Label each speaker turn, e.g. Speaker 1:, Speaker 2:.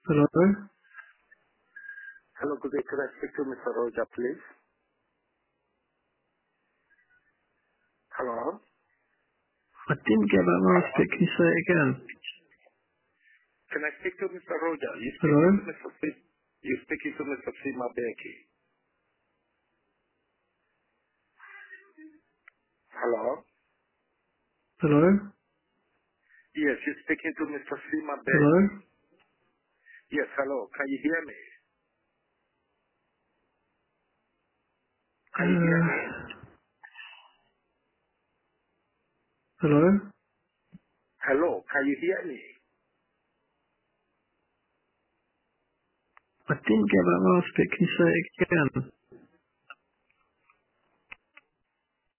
Speaker 1: Hello?
Speaker 2: Hello, good day. Could I speak to Mr. Roja, please? Hello?
Speaker 1: I didn't get that last bit. Can you say it again?
Speaker 2: Can I speak to Mr. Roja? You
Speaker 1: Hello?
Speaker 2: speaking to Mr. You speaking to Mr. Sima Beki. Hello?
Speaker 1: Hello?
Speaker 2: Yes, you're speaking to Mr. Sima
Speaker 1: Hello?
Speaker 2: Beki. Yes, hello. Can you hear me? Can you hear me?
Speaker 1: Hello?
Speaker 2: Hello, can you hear me?
Speaker 1: I didn't get that last bit. Can you say it again?